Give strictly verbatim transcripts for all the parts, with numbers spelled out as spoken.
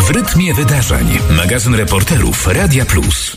W rytmie wydarzeń. Magazyn reporterów Radia Plus.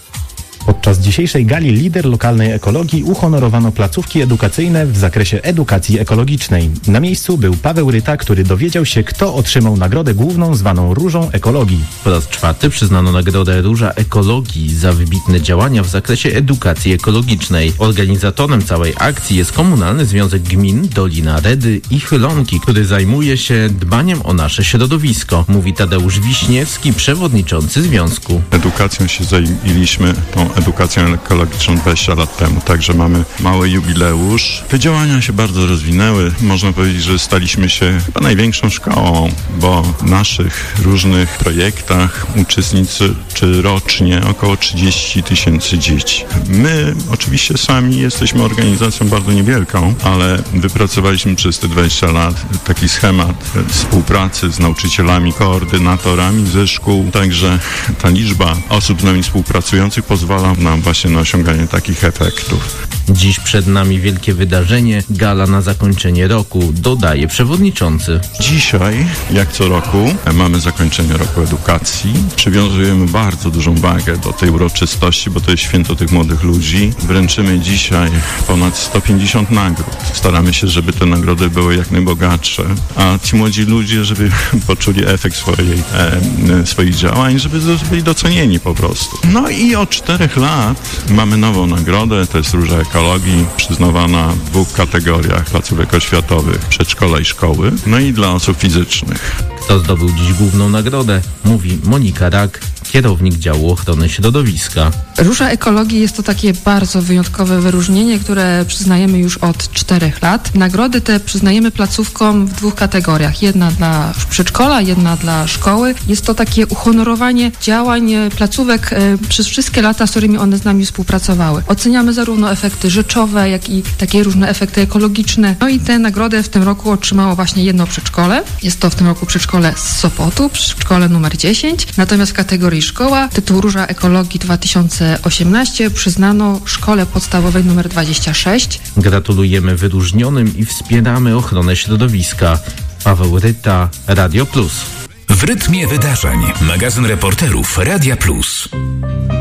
Podczas dzisiejszej gali Lider Lokalnej Ekologii uhonorowano placówki edukacyjne w zakresie edukacji ekologicznej. Na miejscu był Paweł Ryta, który dowiedział się, kto otrzymał nagrodę główną zwaną Różą Ekologii. Po raz czwarty przyznano nagrodę Róża Ekologii za wybitne działania w zakresie edukacji ekologicznej. Organizatorem całej akcji jest Komunalny Związek Gmin Dolina Redy i Chylonki, który zajmuje się dbaniem o nasze środowisko, mówi Tadeusz Wiśniewski, przewodniczący związku. Edukacją się zajęliśmy, tą edukacją ekologiczną dwadzieścia lat temu, także mamy mały jubileusz. Te działania się bardzo rozwinęły. Można powiedzieć, że staliśmy się chyba największą szkołą, bo w naszych różnych projektach uczestniczy rocznie około trzydzieści tysięcy dzieci. My oczywiście sami jesteśmy organizacją bardzo niewielką, ale wypracowaliśmy przez te dwadzieścia lat taki schemat współpracy z nauczycielami, koordynatorami ze szkół, także ta liczba osób z nami współpracujących pozwala nam właśnie na osiąganie takich efektów. Dziś przed nami wielkie wydarzenie, gala na zakończenie roku, dodaje przewodniczący. Dzisiaj, jak co roku, mamy zakończenie roku edukacji. Przywiązujemy bardzo dużą wagę do tej uroczystości, bo to jest święto tych młodych ludzi. Wręczymy dzisiaj ponad sto pięćdziesiąt nagród. Staramy się, żeby te nagrody były jak najbogatsze, a ci młodzi ludzie, żeby poczuli efekt swojej, e, swoich działań, żeby byli docenieni po prostu. No i od czterech lat mamy nową nagrodę, to jest Róża Ekologii, przyznawana w dwóch kategoriach placówek oświatowych, przedszkola i szkoły, no i dla osób fizycznych. Kto zdobył dziś główną nagrodę? Mówi Monika Rak, kierownik działu ochrony środowiska. Róża Ekologii jest to takie bardzo wyjątkowe wyróżnienie, które przyznajemy już od czterech lat. Nagrody te przyznajemy placówkom w dwóch kategoriach. Jedna dla przedszkola, jedna dla szkoły. Jest to takie uhonorowanie działań placówek e, przez wszystkie lata, z którymi one z nami współpracowały. Oceniamy zarówno efekty rzeczowe, jak i takie różne efekty ekologiczne. No i tę nagrodę w tym roku otrzymało właśnie jedno przedszkole. Jest to w tym roku przedszkole z Sopotu, przedszkole numer dziesięć. Natomiast w kategorii szkoła tytuł Róża Ekologii dwa tysiące osiemnaście przyznano szkole podstawowej numer dwadzieścia sześć. Gratulujemy wyróżnionym i wspieramy ochronę środowiska. Paweł Ryta, Radio Plus. W rytmie wydarzeń. Magazyn reporterów Radia Plus.